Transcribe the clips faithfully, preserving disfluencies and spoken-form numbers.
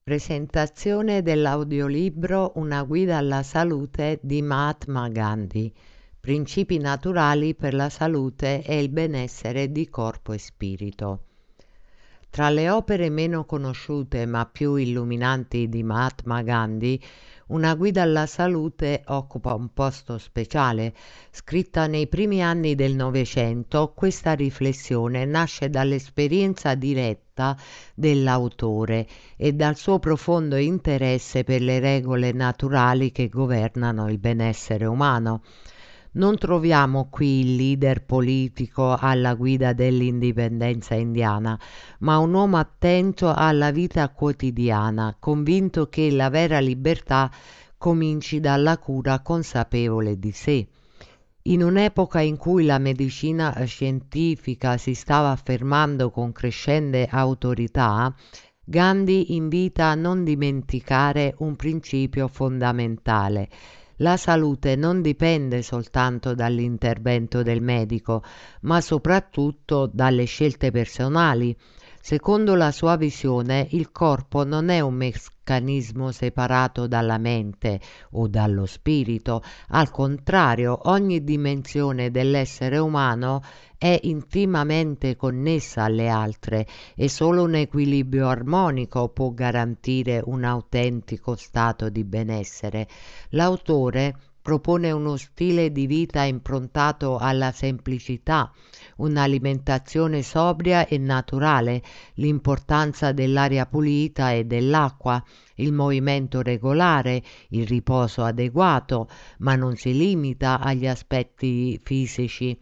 Presentazione dell'audiolibro Una guida alla salute di Mahatma Gandhi. Principi naturali per la salute e il benessere di corpo e spirito. Tra le opere meno conosciute ma più illuminanti di Mahatma Gandhi, Una guida alla salute occupa un posto speciale. Scritta nei primi anni del Novecento, questa riflessione nasce dall'esperienza diretta dell'autore e dal suo profondo interesse per le regole naturali che governano il benessere umano. Non troviamo qui il leader politico alla guida dell'indipendenza indiana, ma un uomo attento alla vita quotidiana, convinto che la vera libertà cominci dalla cura consapevole di sé. In un'epoca in cui la medicina scientifica si stava affermando con crescente autorità, Gandhi invita a non dimenticare un principio fondamentale. La salute non dipende soltanto dall'intervento del medico, ma soprattutto dalle scelte personali. Secondo la sua visione, il corpo non è un meccanismo separato dalla mente o dallo spirito. Al contrario, ogni dimensione dell'essere umano è intimamente connessa alle altre e solo un equilibrio armonico può garantire un autentico stato di benessere. L'autore propone uno stile di vita improntato alla semplicità, un'alimentazione sobria e naturale, l'importanza dell'aria pulita e dell'acqua, il movimento regolare, il riposo adeguato, ma non si limita agli aspetti fisici.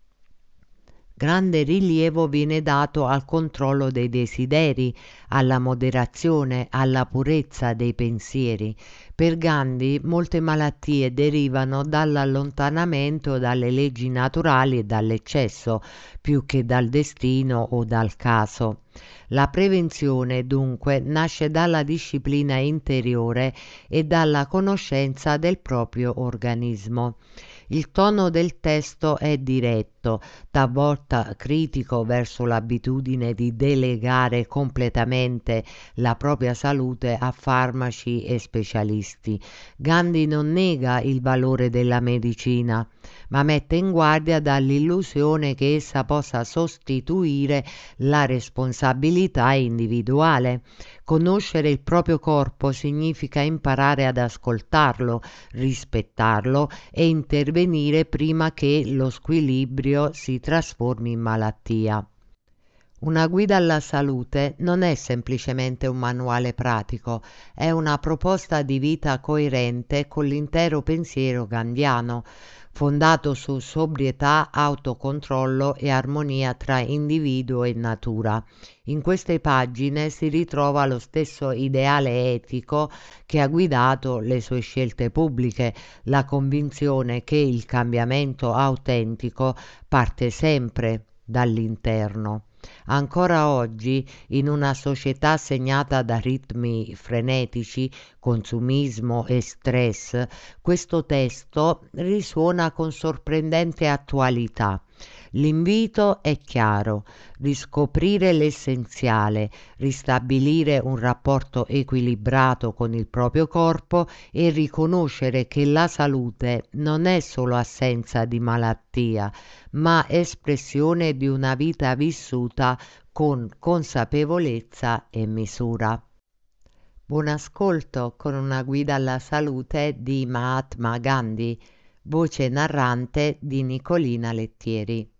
Grande rilievo viene dato al controllo dei desideri, alla moderazione, alla purezza dei pensieri. Per Gandhi molte malattie derivano dall'allontanamento dalle leggi naturali e dall'eccesso, più che dal destino o dal caso. La prevenzione, dunque, nasce dalla disciplina interiore e dalla conoscenza del proprio organismo. Il tono del testo è diretto, talvolta critico verso l'abitudine di delegare completamente la propria salute a farmaci e specialisti. Gandhi non nega il valore della medicina, ma mette in guardia dall'illusione che essa possa sostituire la responsabilità individuale. Conoscere il proprio corpo significa imparare ad ascoltarlo, rispettarlo e intervenire prima che lo squilibrio si trasformi in malattia. Una guida alla salute non è semplicemente un manuale pratico, è una proposta di vita coerente con l'intero pensiero gandhiano, fondato su sobrietà, autocontrollo e armonia tra individuo e natura. In queste pagine si ritrova lo stesso ideale etico che ha guidato le sue scelte pubbliche, la convinzione che il cambiamento autentico parte sempre dall'interno. Ancora oggi, in una società segnata da ritmi frenetici, consumismo e stress, questo testo risuona con sorprendente attualità. L'invito è chiaro: riscoprire l'essenziale, ristabilire un rapporto equilibrato con il proprio corpo e riconoscere che la salute non è solo assenza di malattia, ma espressione di una vita vissuta con consapevolezza e misura. Buon ascolto con Una guida alla salute di Mahatma Gandhi, voce narrante di Nicolina Lettieri.